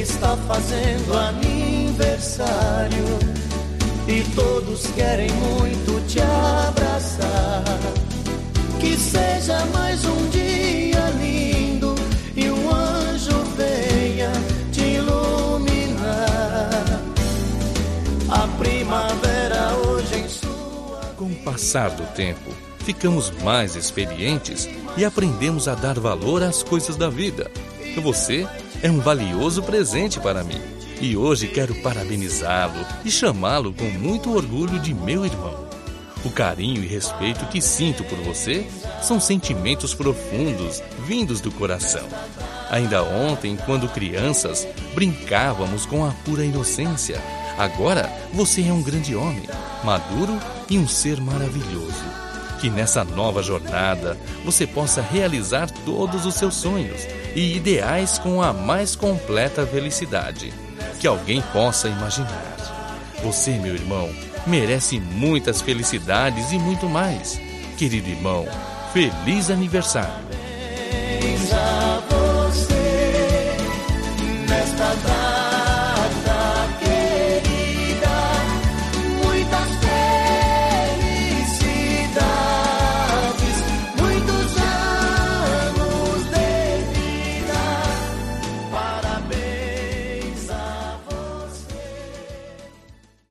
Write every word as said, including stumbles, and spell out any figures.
está fazendo aniversário e todos querem muito te abraçar. Que seja mais um dia lindo e um anjo venha te iluminar. A primavera hoje em sua... Com o passar do tempo, ficamos mais experientes e aprendemos a dar valor às coisas da vida. Você é um valioso presente para mim e hoje quero parabenizá-lo e chamá-lo com muito orgulho de meu irmão. O carinho e respeito que sinto por você são sentimentos profundos vindos do coração. Ainda ontem, quando crianças, brincávamos com a pura inocência. Agora você é um grande homem, maduro e um ser maravilhoso. Que nessa nova jornada você possa realizar todos os seus sonhos e ideais com a mais completa felicidade que alguém possa imaginar. Você, meu irmão, merece muitas felicidades e muito mais. Querido irmão, feliz aniversário!